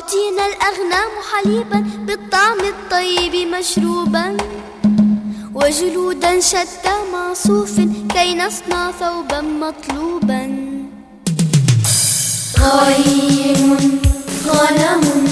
تعطينا الأغنام حليبا بالطعم الطيب مشروبا، وجلودا شتى مع صوف كي نصنع ثوبا مطلوبا. غيم غنم